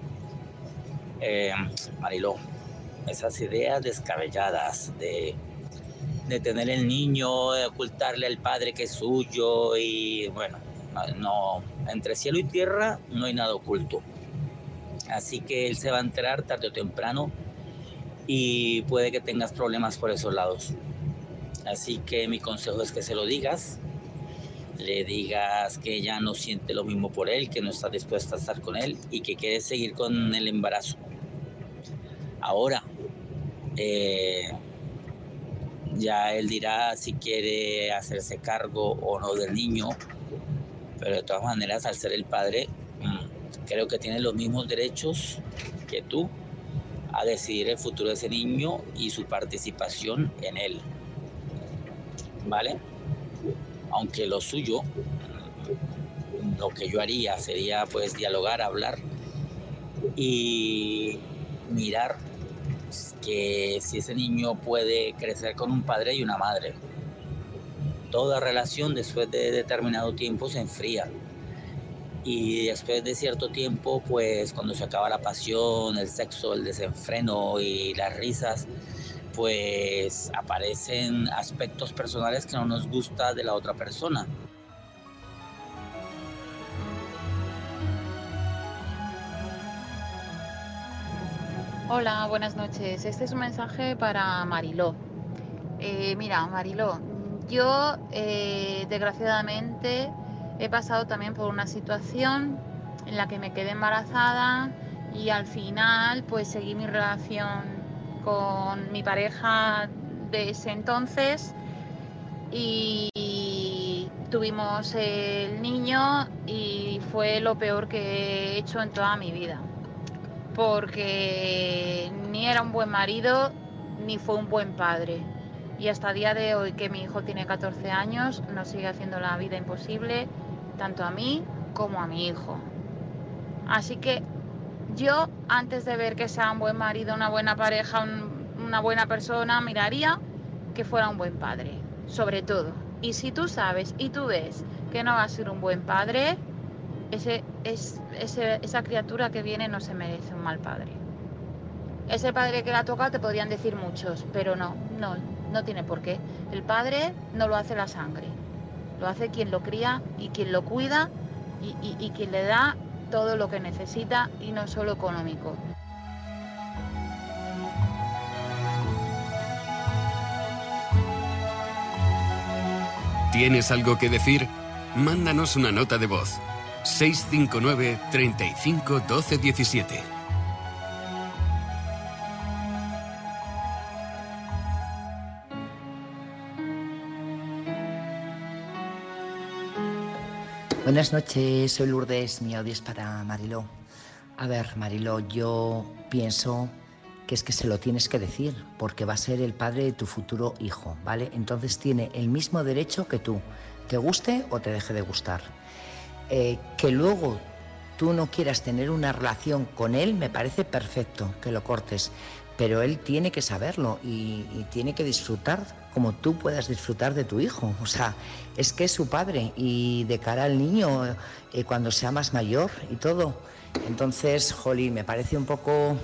Eh, Mariló, esas ideas descabelladas de, de tener el niño, de ocultarle al padre que es suyo y bueno, no, entre cielo y tierra no hay nada oculto. Así que él se va a enterar tarde o temprano y puede que tengas problemas por esos lados. Así que mi consejo es que se lo digas, le digas que ella no siente lo mismo por él, que no está dispuesta a estar con él y que quiere seguir con el embarazo. Ahora, eh, ya él dirá si quiere hacerse cargo o no del niño, pero de todas maneras, al ser el padre, creo que tiene los mismos derechos que tú a decidir el futuro de ese niño y su participación en él, ¿vale? Aunque lo suyo, lo que yo haría sería pues dialogar, hablar y mirar que si ese niño puede crecer con un padre y una madre. Toda relación después de determinado tiempo se enfría y después de cierto tiempo, pues cuando se acaba la pasión, el sexo, el desenfreno y las risas, pues aparecen aspectos personales que no nos gusta de la otra persona. Hola, buenas noches. Este es un mensaje para Mariló. Eh, mira, Mariló, yo eh, desgraciadamente he pasado también por una situación en la que me quedé embarazada y al final pues seguí mi relación con mi pareja de ese entonces y tuvimos el niño y fue lo peor que he hecho en toda mi vida, porque ni era un buen marido ni fue un buen padre. Y hasta el día de hoy, que mi hijo tiene catorce años, nos sigue haciendo la vida imposible, tanto a mí como a mi hijo. Así que yo, antes de ver que sea un buen marido, una buena pareja, un, una buena persona, miraría que fuera un buen padre, sobre todo. Y si tú sabes y tú ves que no va a ser un buen padre, ese, es, ese, esa criatura que viene no se merece un mal padre. Ese padre que la toca te podrían decir muchos, pero no, no, no tiene por qué. El padre no lo hace la sangre. Lo hace quien lo cría y quien lo cuida y, y, y quien le da todo lo que necesita y no solo económico. ¿Tienes algo que decir? Mándanos una nota de voz. seis cinco nueve, treinta y cinco, doce diecisiete. Buenas noches, soy Lourdes, mi audio es para Mariló. A ver, Mariló, yo pienso que es que se lo tienes que decir, porque va a ser el padre de tu futuro hijo, ¿vale? Entonces tiene el mismo derecho que tú, te guste o te deje de gustar. Eh, que luego tú no quieras tener una relación con él, me parece perfecto que lo cortes, pero él tiene que saberlo y, y tiene que disfrutar como tú puedas disfrutar de tu hijo. O sea, es que es su padre y de cara al niño eh, cuando sea más mayor y todo. Entonces, jolín, me parece un poco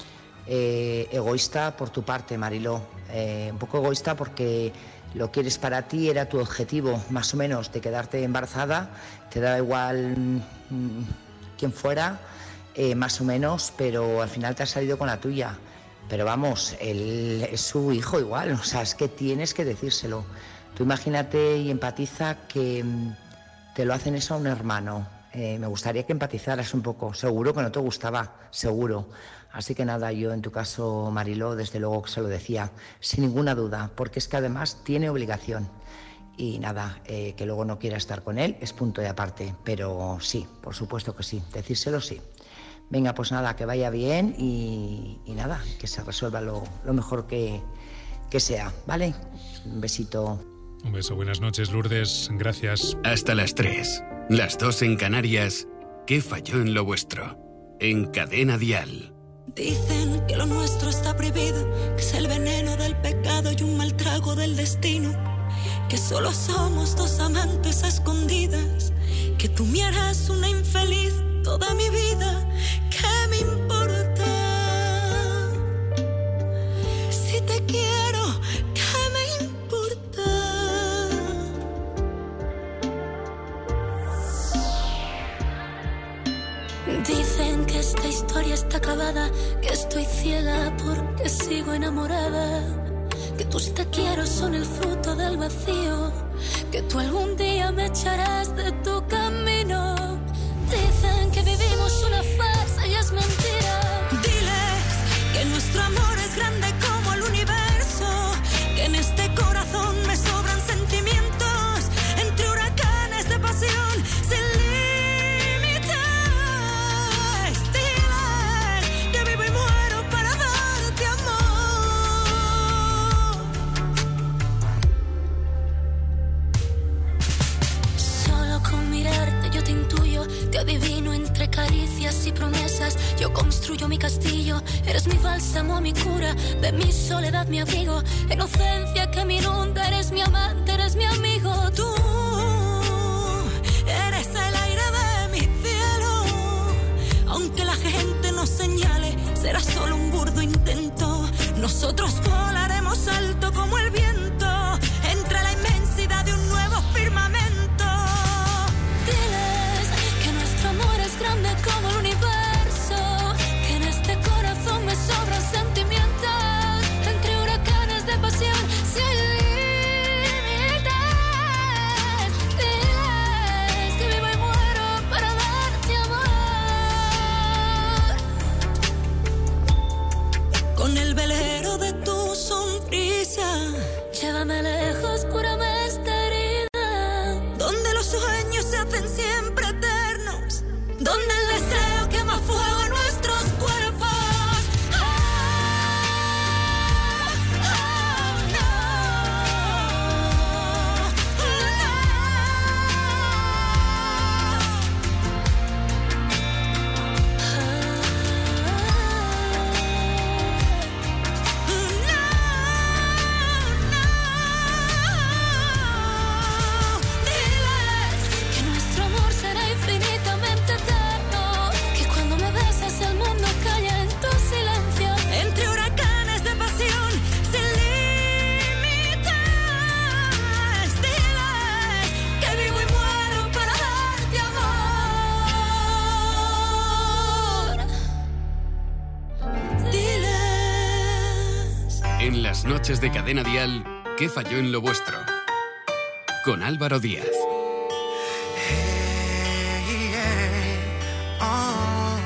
eh, egoísta por tu parte, Mariló. Eh, un poco egoísta porque lo quieres para ti, era tu objetivo más o menos de quedarte embarazada, te da igual mmm, quién fuera, eh, más o menos, pero al final te has salido con la tuya. Pero vamos, él es su hijo igual, o sea, es que tienes que decírselo. Tú imagínate y empatiza que te lo hacen eso a un hermano. Eh, me gustaría que empatizaras un poco. Seguro que no te gustaba, seguro. Así que nada, yo en tu caso, Mariló, desde luego que se lo decía, sin ninguna duda, porque es que además tiene obligación. Y nada, eh, que luego no quiera estar con él es punto de aparte, pero sí, por supuesto que sí, decírselo sí. Venga, pues nada, que vaya bien y, y nada, que se resuelva lo, lo mejor que, que sea, ¿vale? Un besito. Un beso, buenas noches, Lourdes, gracias. Hasta las tres, las dos en Canarias. ¿Qué falló en lo vuestro? En Cadena Dial. Dicen que lo nuestro está prohibido, que es el veneno del pecado y un mal trago del destino, que solo somos dos amantes a escondidas, que tú me harás una infeliz toda mi vida. ¿Qué me importa? Si te quiero, ¿qué me importa? Dicen que esta historia está acabada, que estoy ciega porque sigo enamorada, que tus te quiero son el fruto del vacío, que tú algún día me echarás de tu camino. Dicen que vivimos una farsa y es mentira. Diles que nuestro amor es grande como el universo, que en este corazón me sobran sentimientos, entre huracanes de pasión sin límites. Diles que vivo y muero para darte amor. Solo con mirarte yo te intuyo, te adivino entre caricias y promesas. Yo construyo mi castillo, eres mi bálsamo, mi cura, de mi soledad mi abrigo, inocencia que me inunda, eres mi amante, eres mi amigo. Tú eres el aire de mi cielo, aunque la gente nos señale, será solo un burdo intento. Nosotros volaremos alto como el viento, entre la inmensidad de un nuevo firmamento. Grande como el universo, que en este corazón me sobran sentimientos, entre huracanes de pasión sin límites. Diles que vivo y muero para darte amor. Con el velero de tu sonrisa noches de Cadena Dial, ¿qué falló en lo vuestro? Con Álvaro Díaz. Hey, hey, oh,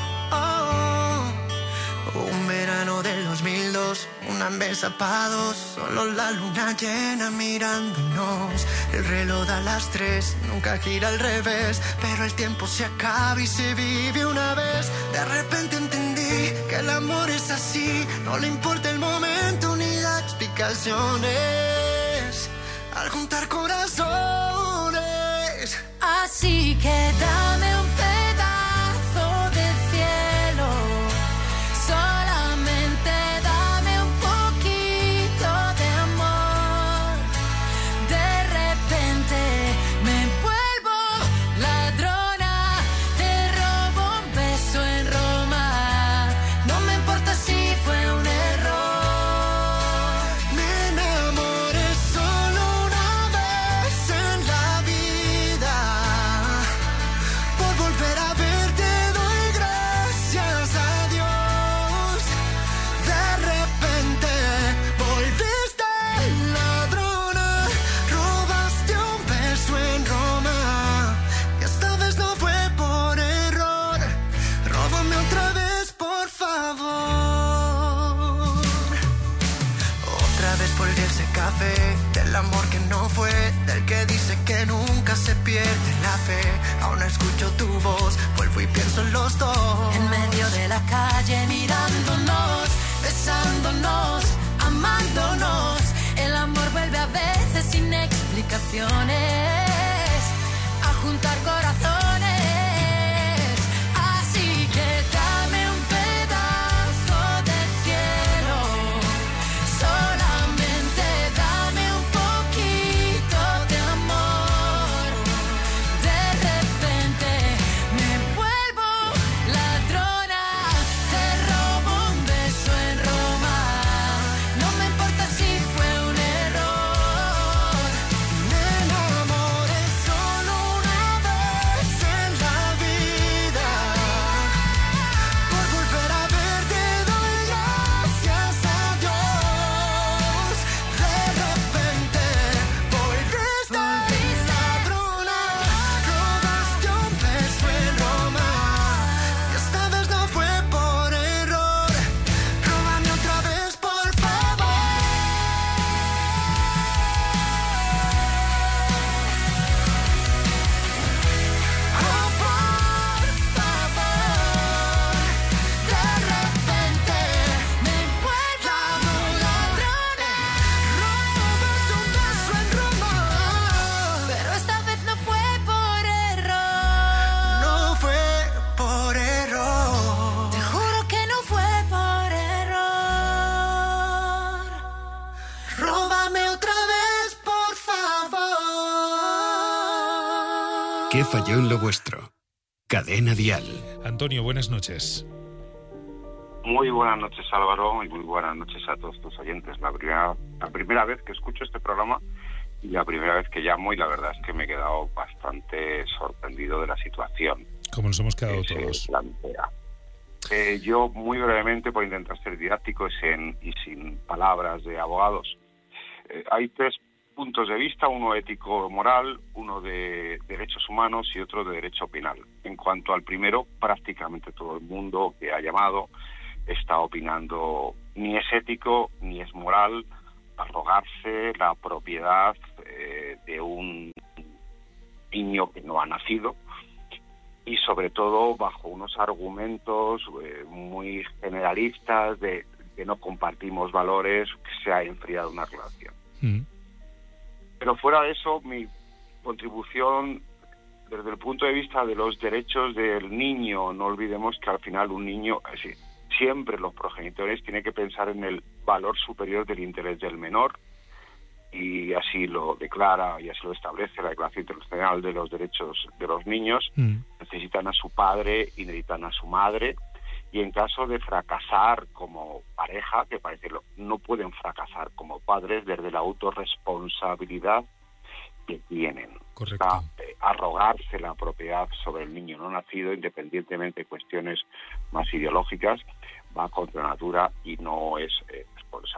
oh. Un verano del dos mil dos, una mesa pa' dos, solo la luna llena mirándonos. El reloj da las tres, nunca gira al revés, pero el tiempo se acaba y se vive una vez. De repente entendí que el amor es así, no le importa el momento ni da explicaciones. Al juntar corazones, así que dame un pedazo de cielo, solamente dame un poquito de amor. De repente me vuelvo ladrona, te robo un beso en Roma. No me importa si fue un error. me enamoré solo una vez en la vida. Por volver a verte doy gracias a Dios. De repente volviste ladrona, robaste un beso en Roma. Y esta vez no fue por error. Róbame otra vez, por favor. Otra vez volví a ese café, del amor que no fue, del que dice que nunca se pierde la fe. Aún escucho tu voz, vuelvo y pienso en los dos. En medio de la calle mirándonos, besándonos, amándonos. El amor vuelve a veces sin explicaciones a juntar corazones. Así que dame un pedazo de cielo, solamente dame un poquito de amor. De repente me vuelvo ladrona, te robo un beso en Roma. No me importa si fue un error. Me enamoré solo una vez en la vida. Por volver a verte doy gracias a Dios. De repente volviste ladrona, robaste un beso en Roma. Y esta vez no fue por error. Róbame otra vez, por favor. Oh, por favor. De repente me vuelvo ladrona, robas un beso en Roma. Pero esta vez no fue por error. No fue por error. Te juro que no fue por error. Róbame otra vez, por favor. ¿Qué falló en lo vuestro? Cadena Dial. Antonio, buenas noches. Muy buenas noches, Álvaro, y muy buenas noches a todos tus oyentes. La primera, la primera vez que escucho este programa y la primera vez que llamo, y la verdad es que me he quedado bastante sorprendido de la situación Como nos hemos quedado que todos. se plantea. Eh, yo, muy brevemente, por intentar ser didáctico y sin, y sin palabras de abogados, eh, hay tres puntos de vista, uno ético-moral, uno de derechos humanos y otro de derecho penal. En cuanto al primero, prácticamente todo el mundo que ha llamado está opinando ni es ético ni es moral arrogarse la propiedad eh, de un niño que no ha nacido, y sobre todo bajo unos argumentos eh, muy generalistas de que no compartimos valores, que se ha enfriado una relación. Mm. Pero fuera de eso, mi contribución desde el punto de vista de los derechos del niño, no olvidemos que al final un niño, así, siempre los progenitores tienen que pensar en el valor superior del interés del menor, y así lo declara y así lo establece la Declaración Internacional de los Derechos de los Niños. Mm. Necesitan a su padre y necesitan a su madre, y en caso de fracasar como pareja, que parece que no pueden fracasar como padres desde la autorresponsabilidad que tienen. Correcto. A, eh, arrogarse la propiedad sobre el niño no nacido, independientemente de cuestiones más ideológicas, va contra natura y no es eh, responsable.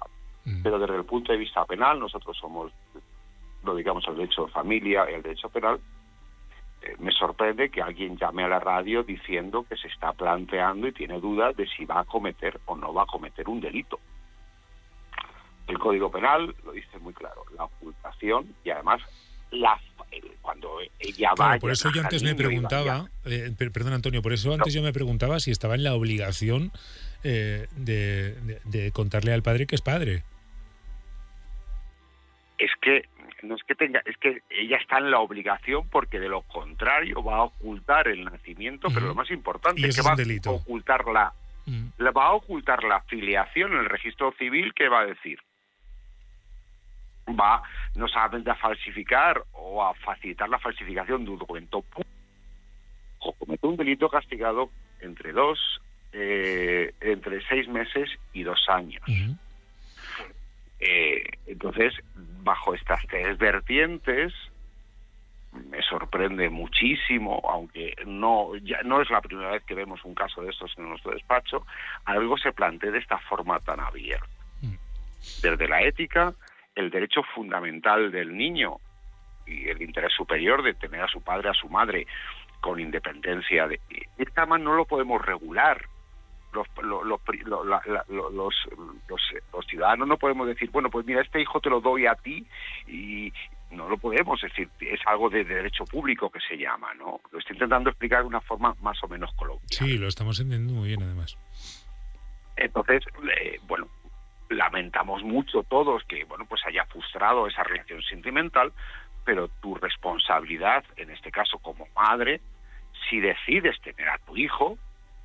Mm. Pero desde el punto de vista penal, nosotros somos, lo digamos, el derecho de familia y el derecho penal. Eh, me sorprende que alguien llame a la radio diciendo que se está planteando y tiene dudas de si va a cometer o no va a cometer un delito. El Código Penal lo dice muy claro, la ocultación y además la cuando ella va... Claro, por eso yo antes me preguntaba, eh, perdón Antonio, por eso antes no. yo me preguntaba si estaba en la obligación eh, de, de, de contarle al padre que es padre. Es que no es que tenga, es que ella está en la obligación porque de lo contrario va a ocultar el nacimiento, uh-huh. pero lo más importante y es que es va delito. a ocultar la, uh-huh. la va a ocultar la filiación en el registro civil. ¿Qué va a decir? Va no solamente a falsificar o a facilitar la falsificación de un documento público, o comete un delito castigado entre dos, eh, entre seis meses y dos años. Uh-huh. Eh, entonces, bajo estas tres vertientes, me sorprende muchísimo, aunque no ya no es la primera vez que vemos un caso de estos en nuestro despacho, algo se plantee de esta forma tan abierta. Uh-huh. Desde la ética, el derecho fundamental del niño y el interés superior de tener a su padre, a su madre, con independencia de... Esta más no lo podemos regular. Los, los, los, los, los, los, los ciudadanos no podemos decir, bueno, pues mira, este hijo te lo doy a ti, y no lo podemos decir, es algo de derecho público que se llama, ¿no? Lo estoy intentando explicar de una forma más o menos coloquial. Sí, lo estamos entendiendo muy bien, además. Entonces, eh, bueno, lamentamos mucho todos que, bueno, pues haya frustrado esa relación sentimental, pero tu responsabilidad, en este caso como madre, si decides tener a tu hijo,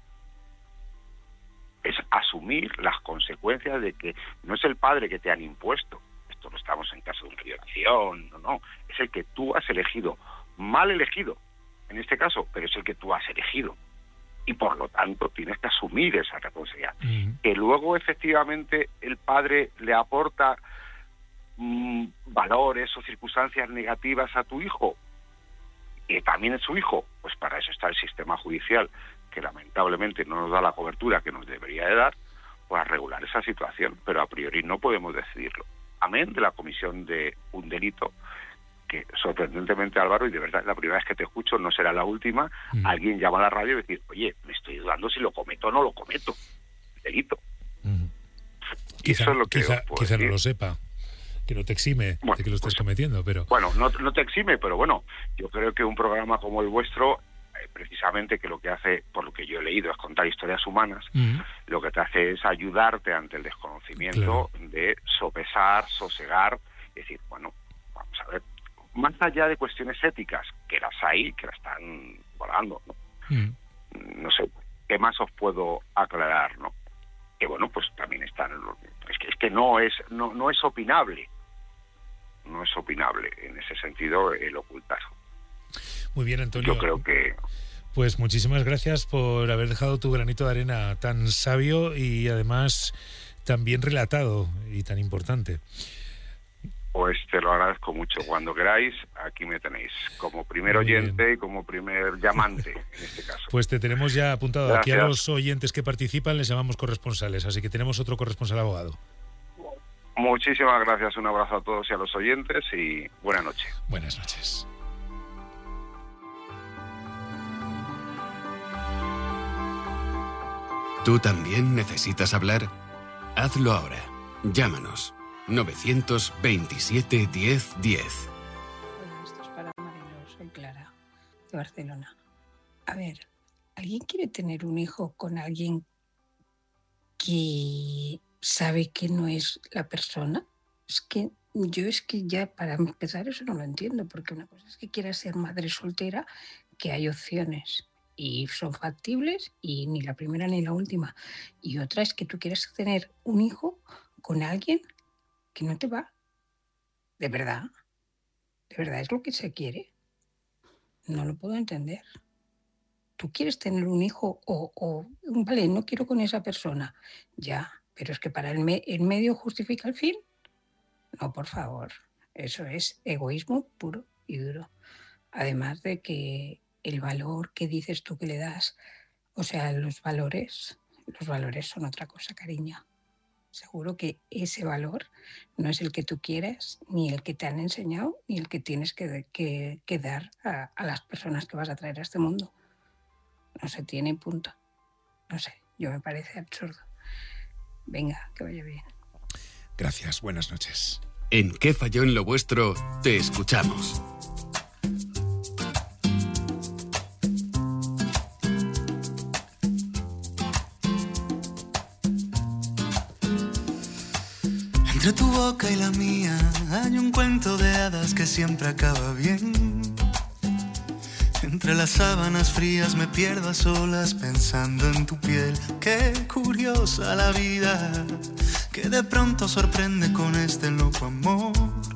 es asumir las consecuencias de que no es el padre que te han impuesto. Esto no estamos en caso de una violación, no, no. Es el que tú has elegido, mal elegido, en este caso, pero es el que tú has elegido. Y por lo tanto tienes que asumir esa responsabilidad. Uh-huh. Que luego efectivamente el padre le aporta mmm, valores o circunstancias negativas a tu hijo, que también es su hijo, pues para eso está el sistema judicial, que lamentablemente no nos da la cobertura que nos debería de dar, para regular esa situación, pero a priori no podemos decidirlo. Amén de la comisión de un delito, que sorprendentemente, Álvaro, y de verdad la primera vez que te escucho, no será la última, mm. alguien llama a la radio y decir, oye, me estoy dudando si lo cometo o no lo cometo, delito. Mm. Y quizá, eso es lo que quizá, quizá no lo sepa, que no te exime bueno, de que lo estés pues, cometiendo, pero... Bueno, no, no te exime, pero bueno, yo creo que un programa como el vuestro, eh, precisamente que lo que hace, por lo que yo he leído, es contar historias humanas, mm. lo que te hace es ayudarte ante el desconocimiento, claro. de sopesar, sosegar, y decir, bueno, vamos a ver, más allá de cuestiones éticas, que las hay, que las están volando, ¿no? Mm. No sé, ¿qué más os puedo aclarar, no? Que bueno, pues también están, es que, es que no es no, no es opinable, no es opinable en ese sentido el ocultar. Muy bien, Antonio. Yo creo que... Pues muchísimas gracias por haber dejado tu granito de arena tan sabio y además tan bien relatado y tan importante. Pues te lo agradezco mucho. Cuando queráis, aquí me tenéis, como primer oyente y como primer llamante, en este caso. Pues te tenemos ya apuntado. Gracias. Aquí a los oyentes que participan les llamamos corresponsales, así que tenemos otro corresponsal abogado. Muchísimas gracias, un abrazo a todos y a los oyentes y buenas noches. Buenas noches. ¿Tú también necesitas hablar? Hazlo ahora. Llámanos. novecientos veintisiete diez diez. Hola, esto es para Mariló, soy Clara, de Barcelona. A ver, ¿alguien quiere tener un hijo con alguien que sabe que no es la persona? Es que yo es que ya para empezar eso no lo entiendo, porque una cosa es que quieras ser madre soltera, que hay opciones y son factibles y ni la primera ni la última. Y otra es que tú quieras tener un hijo con alguien que no te va. ¿De verdad? ¿De verdad es lo que se quiere? No lo puedo entender. ¿Tú quieres tener un hijo o, o vale, no quiero con esa persona? Ya, pero es que para el, me, el medio justifica el fin. No, por favor. Eso es egoísmo puro y duro. Además de que el valor que dices tú que le das, o sea, los valores, los valores son otra cosa, cariño. seguro que ese valor no es el que tú quieres, ni el que te han enseñado, ni el que tienes que, que, que dar a, a las personas que vas a traer a este mundo. No se tiene punto. No sé, yo me parece absurdo. Venga, que vaya bien. Gracias, buenas noches. En ¿Qué falló en lo vuestro? Te escuchamos. Entre tu boca y la mía hay un cuento de hadas que siempre acaba bien. Entre las sábanas frías me pierdo a solas pensando en tu piel. Qué curiosa la vida, que de pronto sorprende con este loco amor.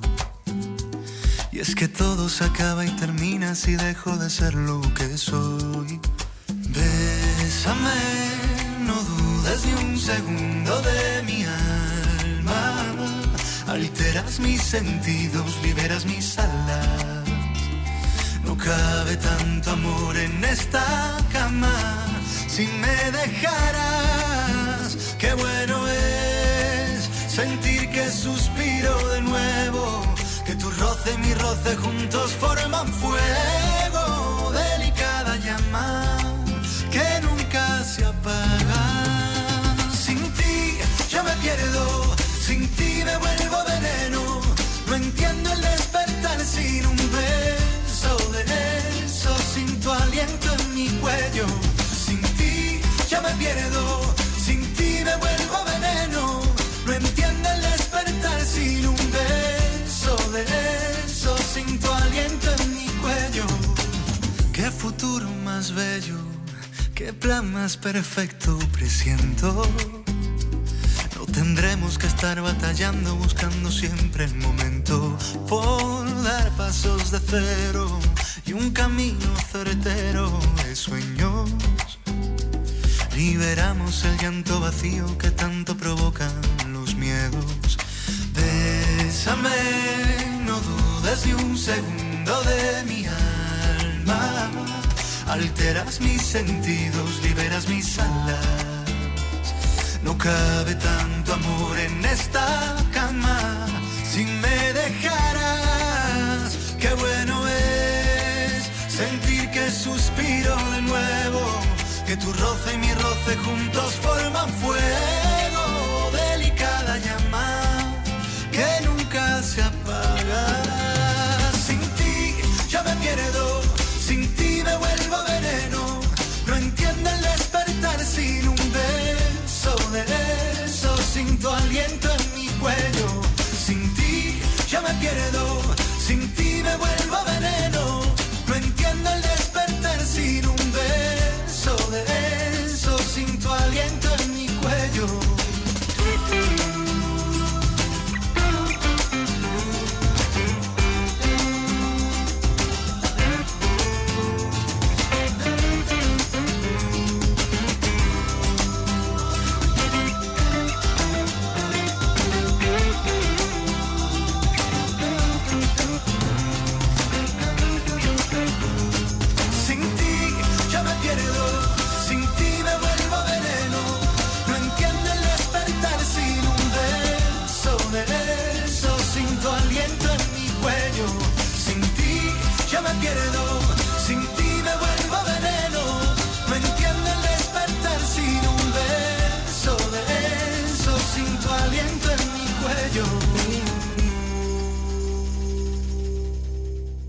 Y es que todo se acaba y termina si dejo de ser lo que soy. Bésame, no dudes ni un segundo de mi alma. Alteras mis sentidos, liberas mis alas. No cabe tanto amor en esta cama. Si me dejaras, qué bueno es sentir que suspiro de nuevo. Que tu roce y mi roce juntos forman fuego. Delicada llama que nunca se apaga. Sin ti yo me pierdo, sin ti me vuelvo veneno. No entiendo el despertar sin un beso de eso, sin tu aliento en mi cuello. Sin ti yo me pierdo, sin ti me vuelvo veneno. No entiendo el despertar sin un beso de eso, sin tu aliento en mi cuello. Qué futuro más bello, qué plan más perfecto presiento. No tendremos que estar batallando, buscando siempre el momento por dar pasos de cero y un camino certero de sueños. Liberamos el llanto vacío que tanto provocan los miedos. Bésame, no dudes ni un segundo de mi alma. Alteras mis sentidos, liberas mis alas. No cabe tanto amor en esta cama. Si me dejaras, qué bueno es sentir que suspiro de nuevo. Que tu roce y mi roce juntos forman fuego. Delicada llama que nunca se apaga. Sin ti yo me pierdo, sin ti me vuelvo veneno. No entiendo el despertar sin un beso de eso, sin tu aliento en mi cuello. Sin ti yo me pierdo, sin ti me vuelvo veneno. No entiendo el despertar sin un beso de eso, sin tu aliento en mi cuello. Aliento en mi cuello, sin ti yo me pierdo.